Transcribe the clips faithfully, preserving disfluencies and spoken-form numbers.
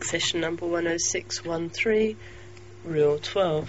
Kingfisher number one oh six one three, reel twelve.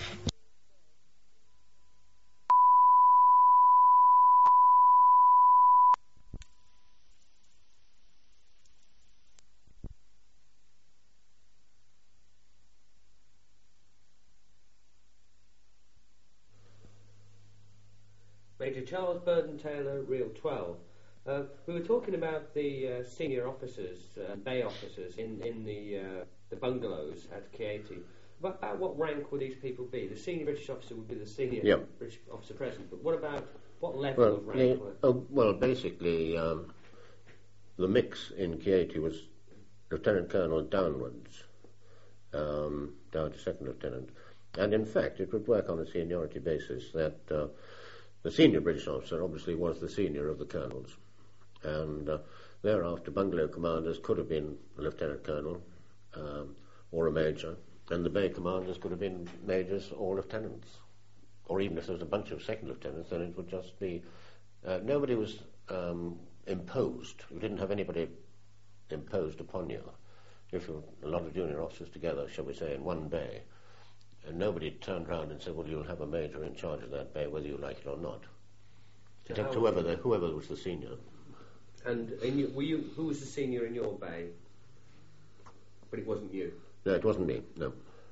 Major Charles Burden Taylor, reel twelve. Uh, we were talking about the uh, senior officers, uh, bay officers in, in the uh, the bungalows at Chieti. About, about what rank would these people be? The senior British officer would be the senior yep. British officer present, but what about what level well, of rank? The, were? oh, well, basically, um, the mix in Chieti was lieutenant colonel downwards, um, down to second lieutenant, and in fact, it would work on a seniority basis that uh, the senior British officer obviously was the senior of the colonels. And uh, thereafter, bungalow commanders could have been a lieutenant colonel um, or a major, and the bay commanders could have been majors or lieutenants. Or even if there was a bunch of second lieutenants, then it would just be... Uh, nobody was um, imposed. You didn't have anybody imposed upon you. If you were a lot of junior officers together, shall we say, in one bay, and nobody turned round and said, well, you'll have a major in charge of that bay, whether you like it or not. So except whoever, the, whoever was the senior. And in you, were you, who was the senior in your bay? But it wasn't you. No, it wasn't me, no.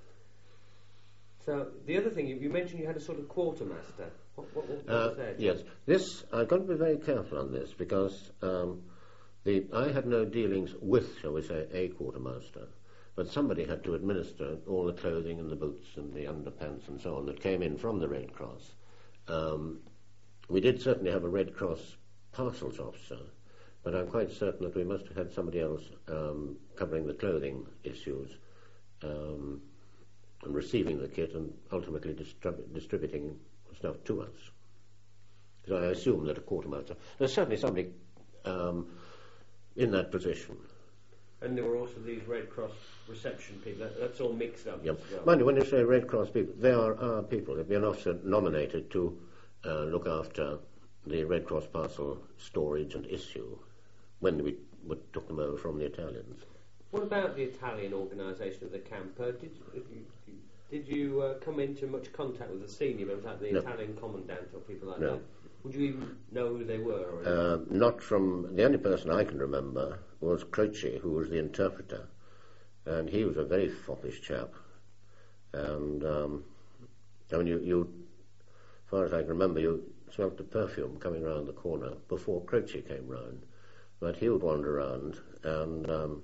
So the other thing, you, you mentioned you had a sort of quartermaster. What, what, what, what uh, was that? Yes, this, I've got to be very careful on this because um, the I had no dealings with, shall we say, a quartermaster, but somebody had to administer all the clothing and the boots and the underpants and so on that came in from the Red Cross. Um, we did certainly have a Red Cross parcels officer, but I'm quite certain that we must have had somebody else um, covering the clothing issues um, and receiving the kit and ultimately distrib- distributing stuff to us. So I assume that a quartermaster... There's certainly somebody um, in that position. And there were also these Red Cross reception people. That, that's all mixed up. Yep. As well. Mind you, when you say Red Cross people, they are our people. There'd be an officer nominated to uh, look after the Red Cross parcel storage and issue when we would took them over from the Italians. What about the Italian organisation of the camp? Uh, did, did you uh, come into much contact with the senior members, like the no. Italian commandant or people like no. that? Would you even know who they were? Or uh, not from... The only person I can remember was Croce, who was the interpreter. And he was a very foppish chap. And, um, I mean, you, you, as far as I can remember, you smelt the perfume coming round the corner before Croce came round. But he would wander around and... Um,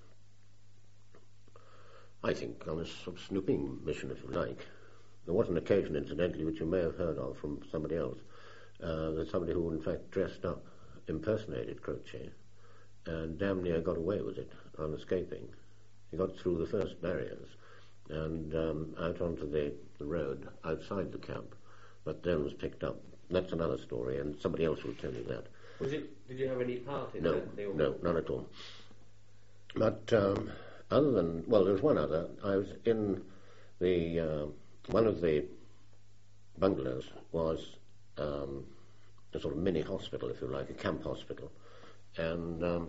I think on a sort of snooping mission, if you like. There was an occasion, incidentally, which you may have heard of from somebody else. Uh, there's somebody who, in fact, dressed up, impersonated Croce, and damn near got away with it on escaping. He got through the first barriers and um, out onto the, the road outside the camp, but then was picked up. That's another story, and somebody else will tell you that. Was it? Did you have any part in no, that? They all... No, none at all. But... Um, Other than, well, there was one other. I was in the, uh, one of the bungalows was um, a sort of mini hospital, if you like, a camp hospital. And um,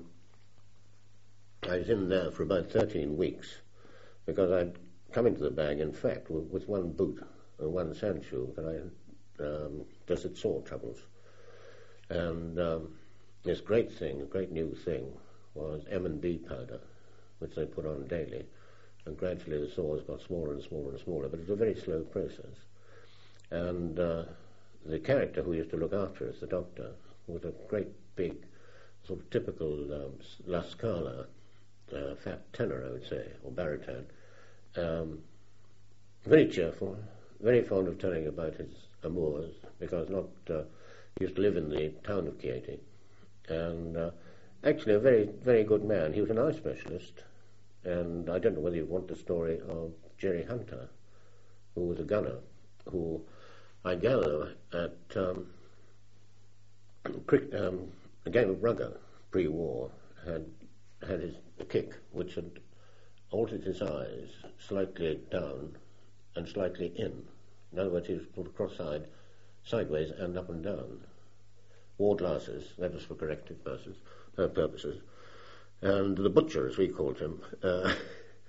I was in there for about thirteen weeks because I'd come into the bag, in fact, with, with one boot and one sand shoe that I um, just had sore troubles. And um, this great thing, a great new thing, was M and B powder, which they put on daily, and gradually the sores got smaller and smaller and smaller, but it was a very slow process. And uh, the character who used to look after us, the doctor, was a great big, sort of typical um, La Scala, uh, fat tenor, I would say, or baritone. Um, very cheerful, very fond of telling about his amours, because not uh, he used to live in the town of Chieti, and uh, actually a very, very good man. He was an eye specialist. And I don't know whether you want the story of Jerry Hunter, who was a gunner, who I gather at um, cricket, um, a game of rugger pre-war had had his a kick which had altered his eyes slightly down and slightly in. In other words, he was sort of cross-eyed, sideways and up and down. Wore glasses. That was for corrective purposes. Uh, purposes. And the butcher, as we called him, uh,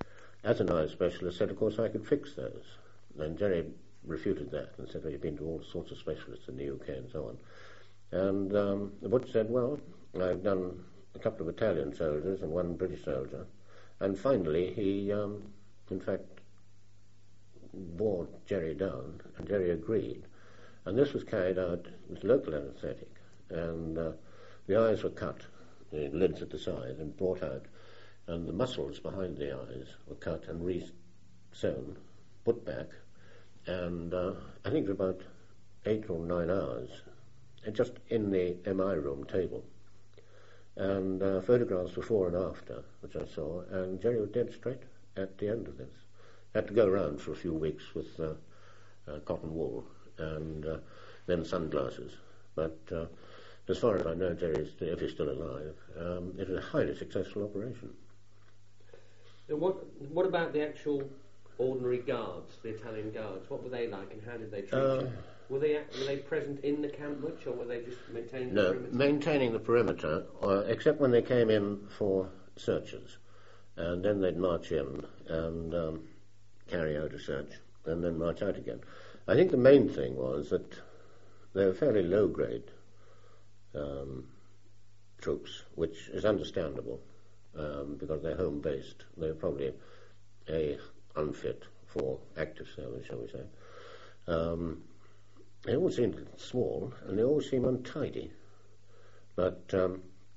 as an eye specialist, said, of course, I could fix those. And Jerry refuted that and said, well, you've been to all sorts of specialists in the U K and so on. And um, the butcher said, well, I've done a couple of Italian soldiers and one British soldier. And finally, he, um, in fact, wore Jerry down, and Jerry agreed. And this was carried out with local anaesthetic. And uh, the eyes were cut, the lids at the side, and brought out. And the muscles behind the eyes were cut and re-sewn, put back. And uh, I think it was about eight or nine hours, and just in the M I room table. And uh, photographs before and after, which I saw, and Jerry was dead straight at the end of this. Had to go around for a few weeks with uh, uh, cotton wool and uh, then sunglasses. But uh, as far as I know, Jerry, is, if he's still alive, um, it was a highly successful operation. And what what about the actual ordinary guards, the Italian guards? What were they like, and how did they treat Uh, you? Were they were they present in the camp much, or were they just maintaining No, the perimeter? maintaining the perimeter, uh, except when they came in for searches. And then they'd march in and um, carry out a search, and then march out again. I think the main thing was that they were fairly low-grade um, troops, which is understandable, um, because they're home-based. They're probably a unfit for active service, shall we say. Um, they all seemed small, and they all seemed untidy. But um,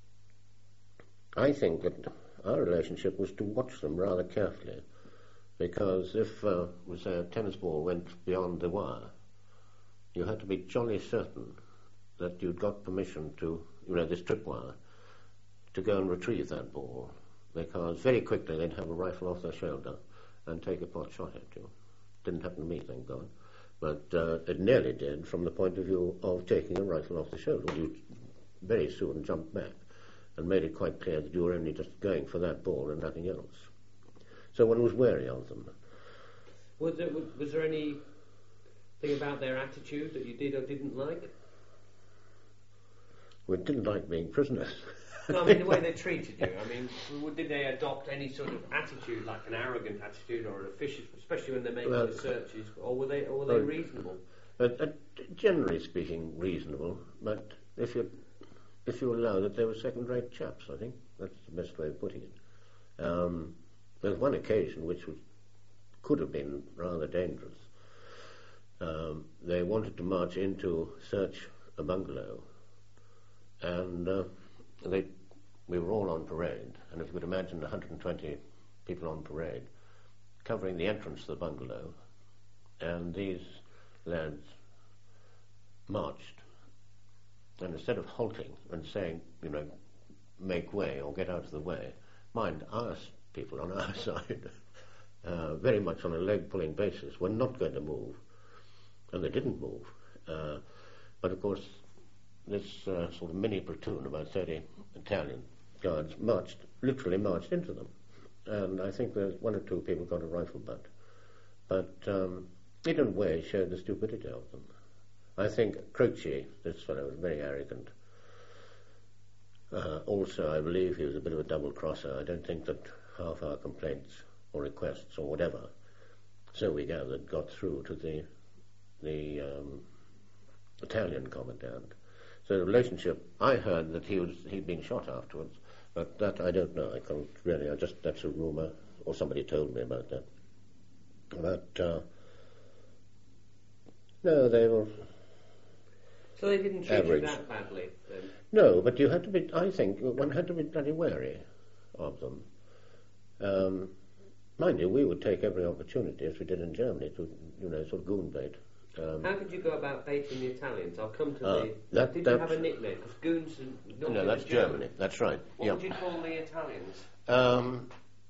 I think that our relationship was to watch them rather carefully, because if, uh, we say, a tennis ball went beyond the wire, you had to be jolly certain that you'd got permission to, you know, this tripwire, to go and retrieve that ball, because very quickly they'd have a rifle off their shoulder and take a pot shot at you. Didn't happen to me, thank God, but uh, it nearly did from the point of view of taking a rifle off the shoulder. You very soon jumped back and made it quite clear that you were only just going for that ball and nothing else. So one was wary of them. Was there, was, was there any thing about their attitude that you did or didn't like? We didn't like being prisoners. No, I mean the way they treated you. I mean, w- did they adopt any sort of attitude, like an arrogant attitude or an officious, especially when they're making Well, the searches, or were they, or were they uh, reasonable? Uh, uh, generally speaking, reasonable, but if you if you allow that they were second-rate chaps, I think that's the best way of putting it. Um, there was one occasion which was, could have been rather dangerous. Um, they wanted to march in to search a bungalow, and uh, they we were all on parade, and if you could imagine one hundred twenty people on parade covering the entrance to the bungalow, and these lads marched, and instead of halting and saying, you know, make way or get out of the way, mind, our people on our side, uh, very much on a leg-pulling basis, were not going to move, and they didn't move. Uh, but of course, this uh, sort of mini platoon, about thirty Italian guards, marched, literally marched into them, and I think there's one or two people got a rifle butt, but um, in a way showed the stupidity of them. I think Croce, this fellow, was very arrogant. Uh, also, I believe he was a bit of a double-crosser. I don't think that half our complaints or requests or whatever, so we gathered, got through to the the um, Italian commandant. So the relationship, I heard that he was he'd been shot afterwards, but that I don't know. I can't really. I just that's a rumour, or somebody told me about that. But uh, no, they were. So they didn't treat average. you that badly then? No, but you had to be. I think one had to be bloody wary of them. Um, mind you, we would take every opportunity, as we did in Germany, to you know sort of goon bait. Um, How did you go about baiting the Italians? I'll come to Uh, the... that- did that- you have a nickname? Because goons are not no, that's Germany. That's right. What yeah. would you call the Italians? Um,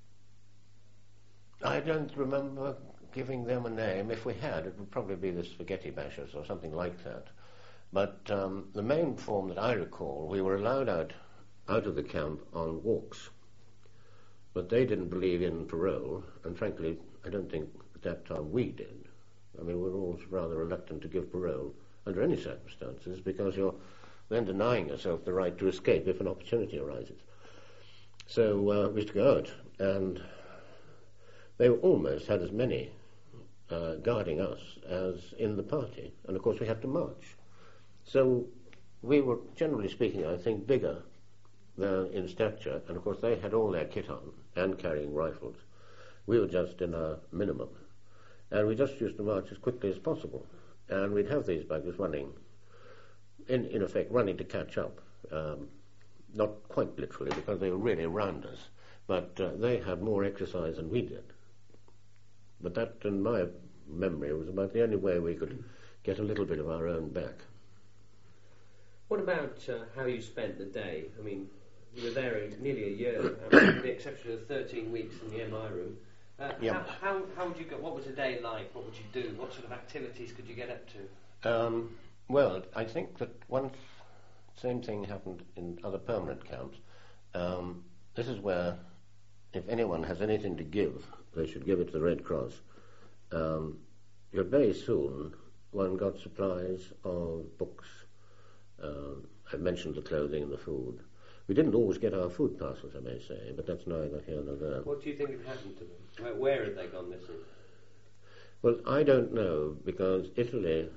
I don't remember giving them a name. If we had, it would probably be the spaghetti bashers or something like that. But um, the main form that I recall, we were allowed out out of the camp on walks. But they didn't believe in parole, and frankly, I don't think at that time we did. I mean, we were all rather reluctant to give parole under any circumstances, because you're then denying yourself the right to escape if an opportunity arises. So uh, we used to go out, and they almost had as many uh, guarding us as in the party. And of course we had to march. So we were, generally speaking, I think, bigger than in stature. And of course they had all their kit on and carrying rifles. We were just in a minimum. And we just used to march as quickly as possible. And we'd have these buggers running, in, in effect, running to catch up. Um, not quite literally, because they were really around us. But uh, they had more exercise than we did. But that, in my memory, was about the only way we could get a little bit of our own back. What about uh, how you spent the day? I mean, you were there a, nearly a year, um, with the exception of thirteen weeks in the M I room. Uh, Yep. how, how, how would you go? What was a day like? What would you do? What sort of activities could you get up to? Um, well, I think that one same thing happened in other permanent camps. Um, this is where, if anyone has anything to give, they should give it to the Red Cross. Um, but very soon, one got supplies of books. Um, I mentioned the clothing and the food. We didn't always get our food parcels, I may say, but that's neither here nor there. What do you think had happened to them? Where, where had they gone missing? Well, I don't know, because Italy,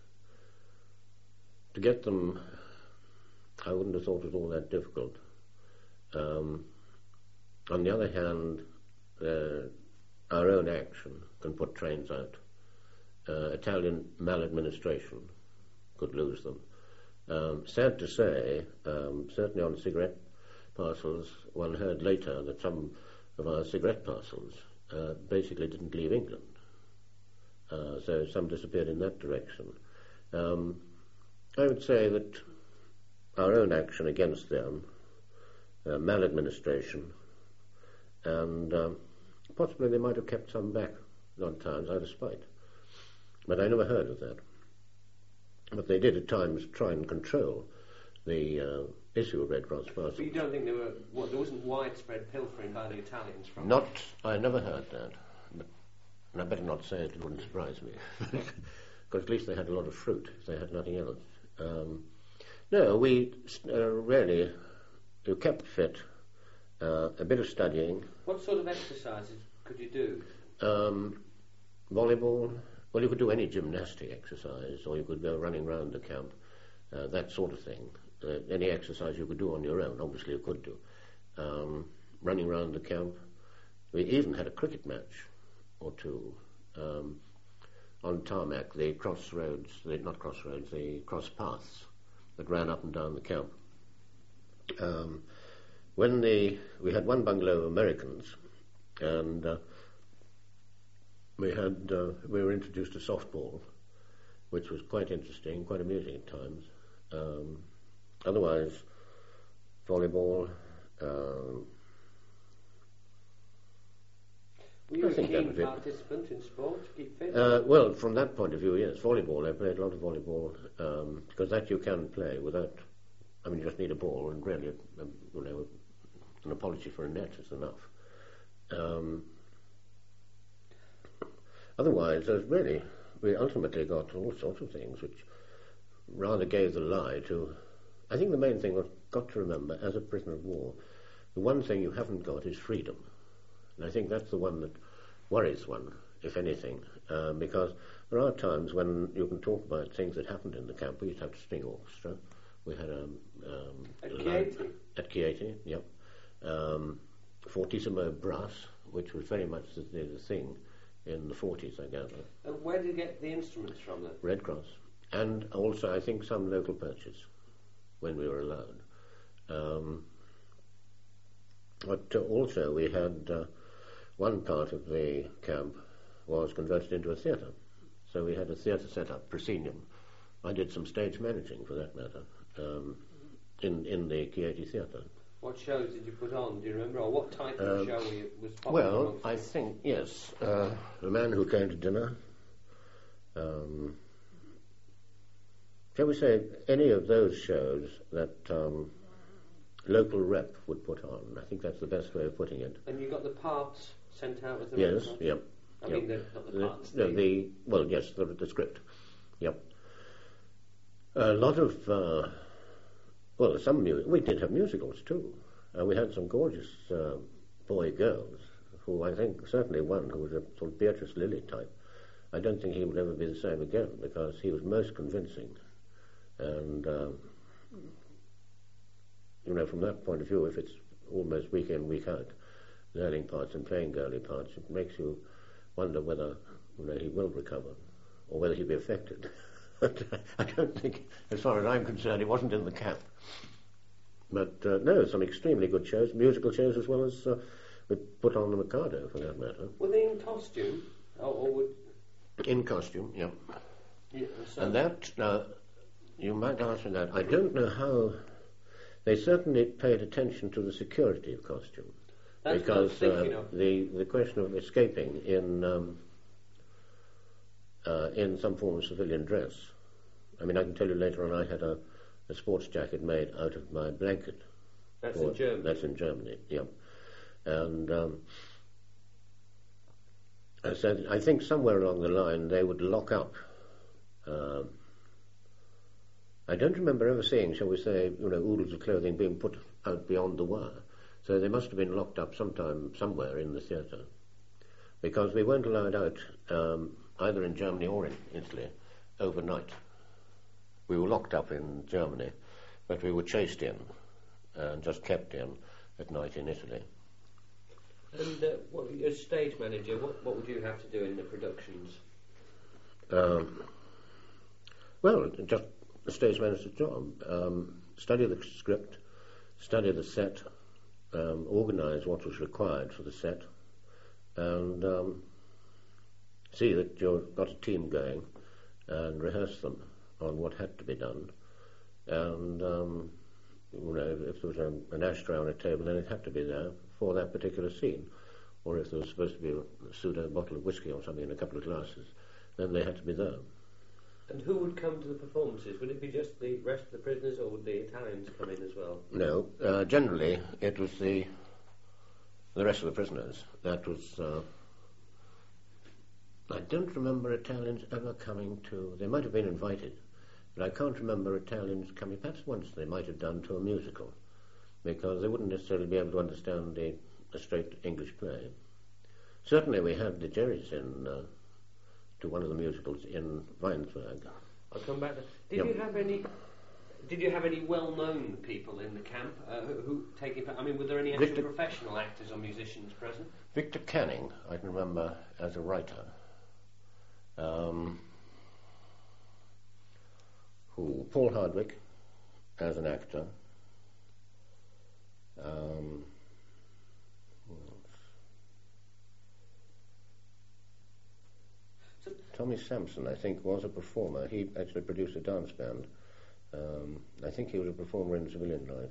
to get them, I wouldn't have thought it all that difficult. Um, on the other hand, uh, our own action can put trains out. Uh, Italian maladministration could lose them. Um, sad to say, um, certainly on cigarette parcels, one heard later that some of our cigarette parcels uh, basically didn't leave England. Uh, so some disappeared in that direction. Um, I would say that our own action against them, uh, maladministration, and um, possibly they might have kept some back at odd times out of spite. But I never heard of that. But they did at times try and control the uh, issue of Red Cross parcels. But you don't think there were what, there wasn't widespread pilfering by the Italians from? Not, I never heard that. But, and I better not say it, it wouldn't surprise me. Because at least they had a lot of fruit, if they had nothing else. Um, no, we uh, really we kept fit, uh, a bit of studying. What sort of exercises could you do? Um, volleyball. Well, you could do any gymnastic exercise, or you could go running around the camp, uh, that sort of thing. Uh, any exercise you could do on your own, obviously you could do. Um, running around the camp. We even had a cricket match or two um, on tarmac, the crossroads, the, not crossroads, the cross paths that ran up and down the camp. Um, when the we had one bungalow of Americans, and uh, we had uh, we were introduced to softball, which was quite interesting, quite amusing at times. Um, otherwise, volleyball. Um, Were you I a think that keen was it. participant in sport to keep fit? Uh, well, from that point of view, yes, volleyball. I played a lot of volleyball um, because that you can play without. I mean, you just need a ball, and really, um, you know, an apology for a net is enough. Um, otherwise, there's really, we ultimately got all sorts of things which rather gave the lie to. I think the main thing was got to remember as a prisoner of war, the one thing you haven't got is freedom. And I think that's the one that worries one, if anything, um, because there are times when you can talk about things that happened in the camp. We used to have a string orchestra. We had a... Um, At a Chieti? At Chieti, yep. Um, Fortissimo brass, which was very much the, the thing in the forties, I gather. Uh, where did you get the instruments from then? Red Cross. And also, I think, some local purchase, when we were allowed. Um, but uh, also, we had... Uh, one part of the camp was converted into a theatre. So we had a theatre set up, proscenium. I did some stage managing, for that matter, um, in, in the Chieti Theatre. What shows did you put on, do you remember? Or what type of Um, show were you, was popular Well, amongst I you? think, yes, uh, The Man Who Came to Dinner. Um, shall we say, any of those shows that um, local rep would put on. I think that's the best way of putting it. And you got the parts sent out as the Yes, Red Cross? yep. I yep. mean, the, not the The, parts. no, the well, yes, the, the script. Yep. A lot of uh, well, some mu- we did have musicals too. Uh, we had some gorgeous uh, boy girls who I think, certainly one who was a sort of Beatrice Lilly type. I don't think he would ever be the same again, because he was most convincing. And, um, you know, from that point of view, if it's almost week in, week out, learning parts and playing girly parts, it makes you wonder whether, you know, he will recover, or whether he'll be affected. I don't think, as far as I'm concerned, he wasn't in the camp. But, uh, no, some extremely good shows, musical shows as well as uh, we put on the Mikado, for that matter. Were they in costume? Or, or would... In costume, yeah. yeah so And that, now, you might ask me that. I don't know how... They certainly paid attention to the security of costume. That's because what I was thinking uh, of. the, the question of escaping in, um, uh, in some form of civilian dress. I mean, I can tell you later on I had a, a sports jacket made out of my blanket. That's Or, in Germany? That's in Germany, yeah. And... Um, So I think somewhere along the line they would lock up. Um, I don't remember ever seeing, shall we say, you know, oodles of clothing being put out beyond the wire. So they must have been locked up sometime, somewhere in the theatre, because we weren't allowed out um, either in Germany or in Italy overnight. We were locked up in Germany, but we were chased in and just kept in at night in Italy. And uh, what, as stage manager, what, what would you have to do in the productions? Um, well, just a stage manager's job. Um, study the script, study the set, um, organise what was required for the set, and um, see that you've got a team going, and rehearse them on what had to be done. And um, you know, if there was a, an ashtray on a table, then it had to be there for that particular scene. Or if there was supposed to be a pseudo bottle of whiskey or something in a couple of glasses, then they had to be there. And who would come to the performances? Would it be just the rest of the prisoners, or would the Italians come in as well? No, uh, generally it was the the rest of the prisoners. That was... Uh, I don't remember Italians ever coming to... They might have been invited, but I can't remember Italians coming. Perhaps once they might have done to a musical, because they wouldn't necessarily be able to understand the, a straight English play. Certainly we had the Jerrys in uh, to one of the musicals in Weinsberg. I'll come back to... Did Yep. you have any... Did you have any well-known people in the camp uh, who, who taking part? I mean, were there any actual Victor- professional actors or musicians present? Victor Canning, I can remember as a writer. Um, who Paul Hardwick as an actor. Um, who else? Tommy Sampson, I think, was a performer. He actually produced a dance band. Um, I think he was a performer in civilian life.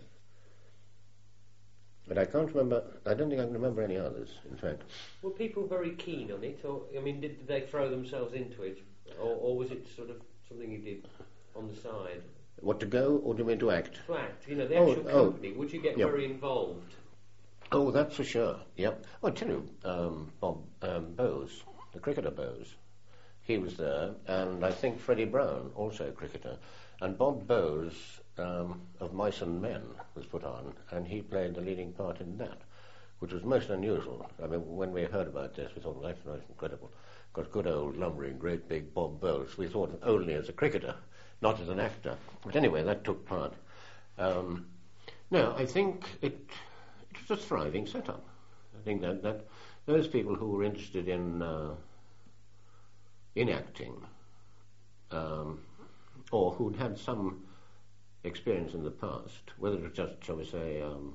But I can't remember, I don't think I can remember any others, in fact. Were people very keen on it, or, I mean, did, did they throw themselves into it, or, or was it sort of something you did on the side? What, to go, or do you mean to act? To act, you know, the Oh, actual oh. company, would you get Yep. very involved? Oh, that's for sure, yep. Oh, I tell you, um, Bob um, Bowes, the cricketer Bowes, he was there, and I think Freddie Brown, also a cricketer. And Bob Bowes um, of Mice and Men was put on, and he played the leading part in that, which was most unusual. I mean, when we heard about this, we thought, well, that's most incredible. Because good old lumbering, great big Bob Bowes, we thought only as a cricketer, not as an actor. But anyway, that took part. Um, no, I think it, it was a thriving setup. I think that, that those people who were interested in uh, in acting, um, or who'd had some experience in the past, whether it was just, shall we say, um,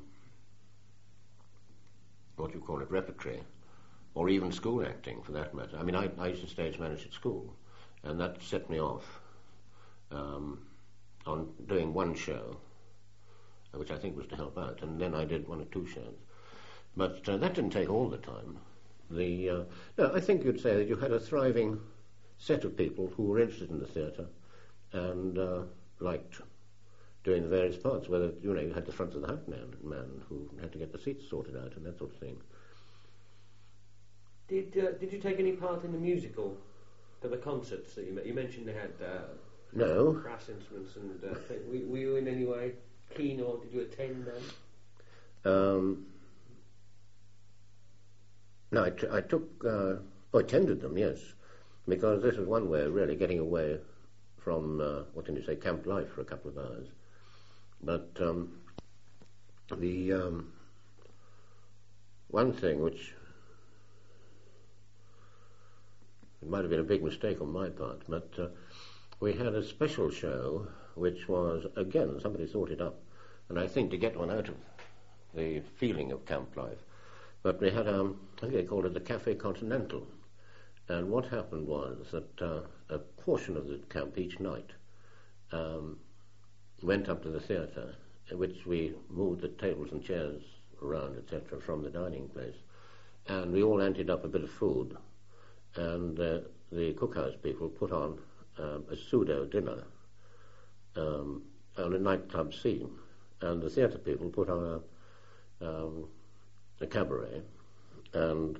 what do you call it, repertory, or even school acting, for that matter. I mean, I, I used to stage manage at school, and that set me off um, on doing one show, which I think was to help out, and then I did one or two shows. But uh, that didn't take all the time. The uh, no, I think you'd say that you had a thriving set of people who were interested in the theatre and uh, liked doing the various parts, whether, you know, you had the front of the house man, man who had to get the seats sorted out and that sort of thing. Did uh, Did you take any part in the musical for the concerts that you met? You mentioned they had uh, No. brass instruments and uh, things. Were, were you in any way keen, or did you attend them? Um, No, I, t- I took, uh, oh, attended them, yes, because this is one way of really getting away from, uh, what can you say, camp life for a couple of hours. But um, the um, one thing which it might have been a big mistake on my part, but uh, we had a special show which was, again, somebody thought it up, and I think to get one out of the feeling of camp life. But we had, um, I think they called it the Café Continental, and what happened was that uh, a portion of the camp each night um, went up to the theatre, in which we moved the tables and chairs around, et cetera, from the dining place, and we all emptied up a bit of food, and uh, the cookhouse people put on um, a pseudo dinner um, on a nightclub scene, and the theatre people put on a, um, a cabaret, and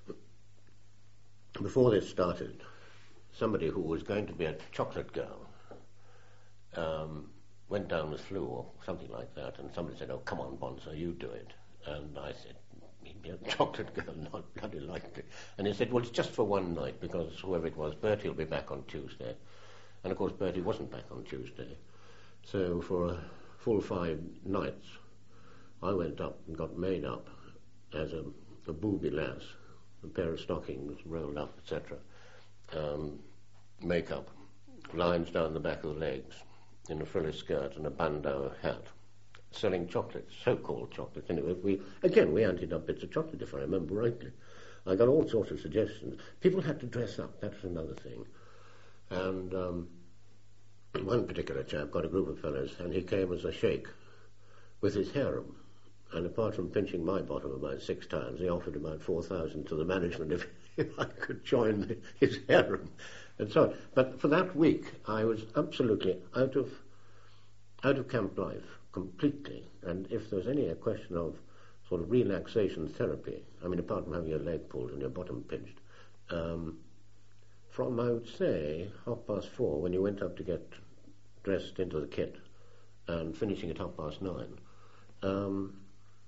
before this started, somebody who was going to be a chocolate girl um, went down with flu or something like that, and somebody said, "Oh, come on, Bonzo, you do it." And I said, "A chocolate girl, not bloody likely." And he said, "Well, it's just for one night, because whoever it was, Bertie will be back on Tuesday." And of course, Bertie wasn't back on Tuesday. So for a full five nights, I went up and got made up as a, a booby lass, a pair of stockings rolled up, et cetera, um, makeup, lines down the back of the legs, in a frilly skirt and a bandeau hat, selling chocolates, so-called chocolates. Anyway, we again we anted up bits of chocolate, if I remember rightly. I got all sorts of suggestions. People had to dress up. That was another thing. And um, one particular chap got a group of fellows, and he came as a sheikh with his harem. And apart from pinching my bottom about six times, he offered about four thousand to the management if, if I could join the, his harem, and so on. But for that week, I was absolutely out of out of camp life completely. And if there was any a question of sort of relaxation therapy, I mean, apart from having your leg pulled and your bottom pinched, um, from I would say half past four when you went up to get dressed into the kit, and finishing at half past nine. Um,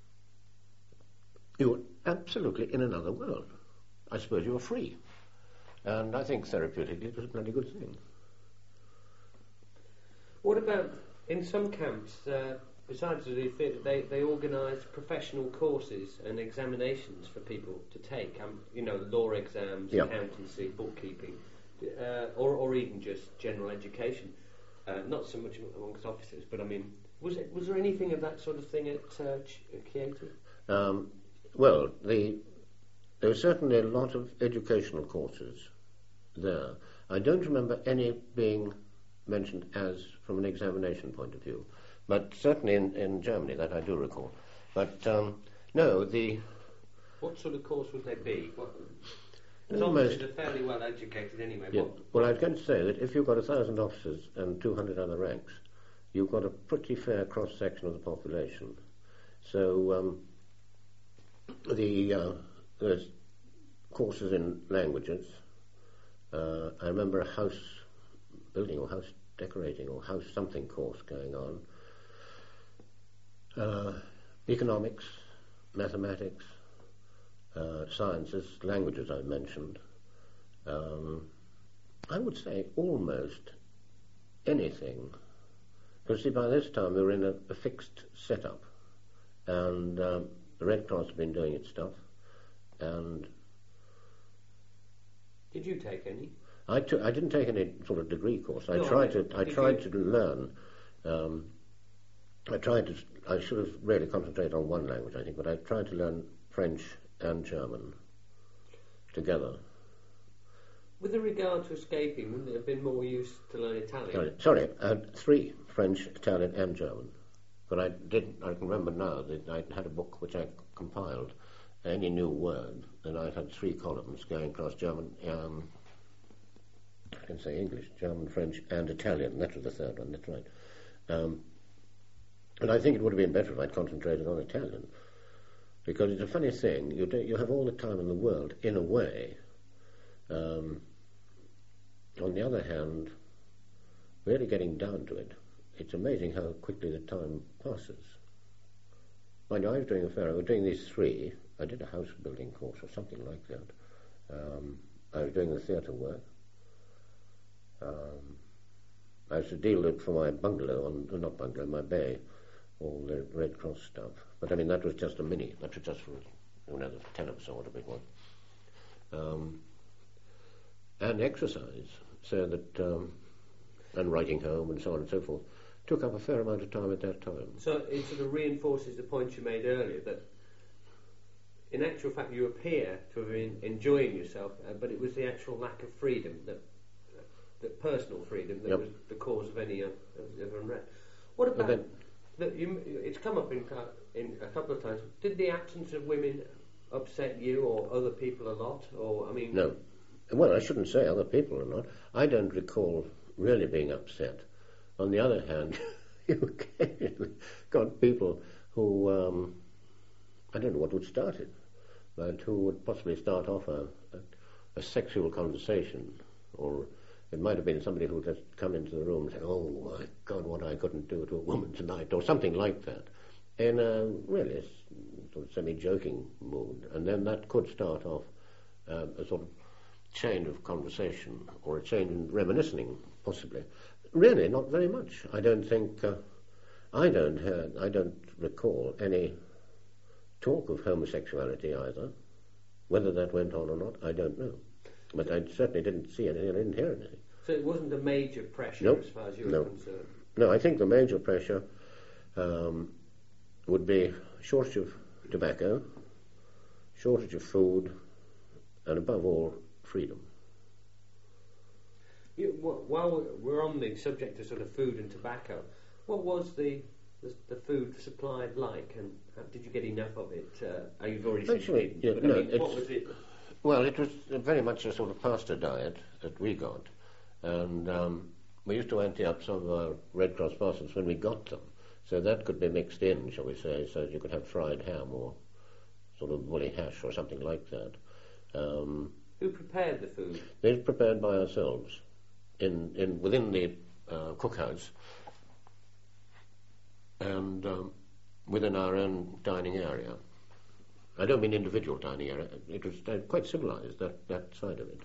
You were absolutely in another world. I suppose you were free. And I think therapeutically it was a bloody good thing. What about, in some camps, uh, besides the theatre, they, they organise professional courses and examinations for people to take, um, you know, law exams, yep. accountancy, bookkeeping, uh, or, or even just general education. Uh, not so much amongst officers, but I mean, was it was there anything of that sort of thing at uh, Chieti? Um, Well, the, there were certainly a lot of educational courses there. I don't remember any being mentioned as from an examination point of view, but certainly in, in Germany, that I do recall. But um, no, the... What sort of course would they be? What, as almost, officers are fairly well educated anyway. Yeah. What, well, I was going to say that if you've got a thousand officers and two hundred other ranks, you've got a pretty fair cross-section of the population. So... Um, The uh, there's courses in languages. Uh, I remember a house building or house decorating or house something course going on. Uh, economics, mathematics, uh, sciences, languages I mentioned. Um, I would say almost anything. Because see, by this time we were in a, a fixed setup, and um, the Red Cross had been doing its stuff, and... Did you take any? I, took, I didn't take any sort of degree course. I no, tried I mean, to. I tried you... to learn. Um, I tried to. I should have really concentrated on one language, I think, but I tried to learn French and German together. With regard to escaping, wouldn't it have been more use to learn Italian? Sorry, sorry I had three: French, Italian, and German. But I did. I can remember now that I had a book which I compiled. Any new word, and I had three columns going across German. Um, I can say English, German, French, and Italian. That was the third one. That's right. Um, and I think it would have been better if I'd concentrated on Italian, because it's a funny thing. You do, you have all the time in the world, in a way. Um, on the other hand, really getting down to it, it's amazing how quickly the time passes. Mind you, I was doing a fair. I was doing these three, I did a house building course or something like that. Um, I was doing the theatre work. Um, I used to deal with for my bungalow, on, not bungalow, my bay, all the Red Cross stuff. But I mean, that was just a mini. That was just for, you know, the ten of us or what a big one. Um, and exercise, so that, um, and writing home and so on and so forth, took up a fair amount of time at that time. So it sort of reinforces the point you made earlier that in actual fact you appear to have been enjoying yourself, uh, but it was the actual lack of freedom, that, uh, that personal freedom, that yep. was the cause of any uh, of unrest. What about, then, that you, it's come up in, in a couple of times, did the absence of women upset you or other people a lot? Or I mean, no. Well, I shouldn't say other people or not. I don't recall really being upset. On the other hand, you occasionally got people who, um, I don't know what would start it, but who would possibly start off a, a, a sexual conversation, or it might have been somebody who just come into the room and say, "Oh my God, what I couldn't do to a woman tonight," or something like that, in a really sort of semi-joking mood, and then that could start off um, a sort of chain of conversation or a chain in reminiscing, possibly. Really, not very much. I don't think. Uh, I don't. Hear, I don't recall any talk of homosexuality either. Whether that went on or not, I don't know. But I certainly didn't see anything. I didn't hear anything. So it wasn't a major pressure nope. as far as you were no. concerned. No, I think the major pressure um, would be shortage of tobacco, shortage of food, and above all, freedom. You, while we're on the subject of sort of food and tobacco, what was the the, the food supplied like, and how, did you get enough of it? Uh, you've already said Actually, you didn't, yeah, but no, I mean, what was it? Well, it was very much a sort of pasta diet that we got, and um, we used to empty up some of our Red Cross parcels when we got them, so that could be mixed in, shall we say, so that you could have fried ham or sort of woolly hash or something like that. Um, Who prepared the food? They were prepared by ourselves in, in within the uh, cookhouse and um, within our own dining area. I don't mean individual dining area. It was uh, quite civilised, that, that side of it.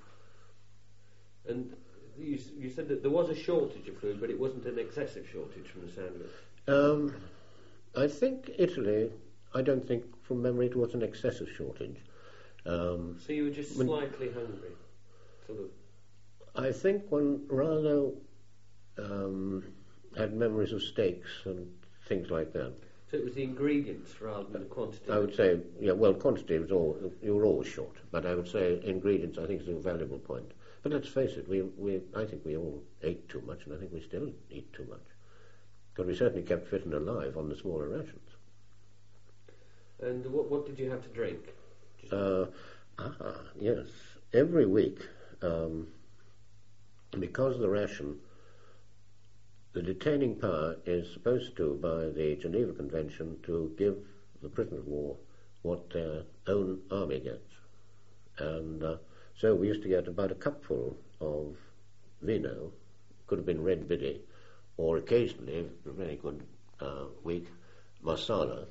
And you, you said that there was a shortage of food, but it wasn't an excessive shortage from the sound of it. Um, I think Italy, I don't think from memory it was an excessive shortage. Um, so you were just when, slightly hungry, sort of. I think one rather um, had memories of steaks and things like that. So it was the ingredients rather than the quantity? I would say, yeah, well, quantity was all, you were always short, but I would say ingredients, I think, is a valuable point. But let's face it, we, we, I think we all ate too much, and I think we still eat too much. Because we certainly kept fit and alive on the smaller rations. And what, what did you have to drink? Uh, ah, yes. Every week, um, because the ration, the detaining power is supposed to, by the Geneva Convention, to give the prisoners of war what their own army gets. And uh, so we used to get about a cupful of vino, could have been red biddy, or occasionally, a very good uh, week, marsala.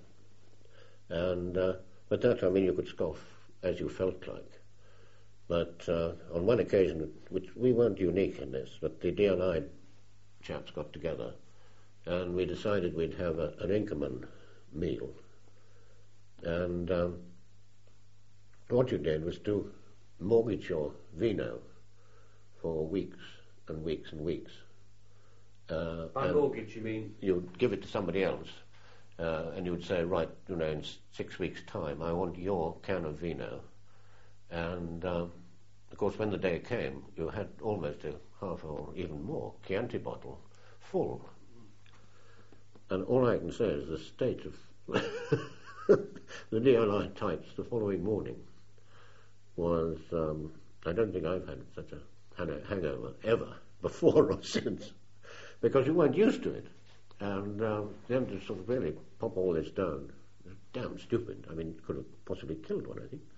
And uh, but that, I mean, you could scoff as you felt like. But uh, on one occasion, which we weren't unique in this, but the D N I chaps got together and we decided we'd have a, an Inkerman meal. And um, what you did was to mortgage your vino for weeks and weeks and weeks. Uh, By and mortgage, you mean? You'd give it to somebody else. Uh, and you would say, right, you know, in six weeks' time, I want your can of vino. And, um, of course, when the day came, you had almost a half or even more Chianti bottle full. And all I can say is the state of the D N I types the following morning was, um, I don't think I've had such a, had a hangover ever, before or since, because you weren't used to it. And um, then to sort of really pop all this down, damn stupid. I mean, it could have possibly killed one, I think.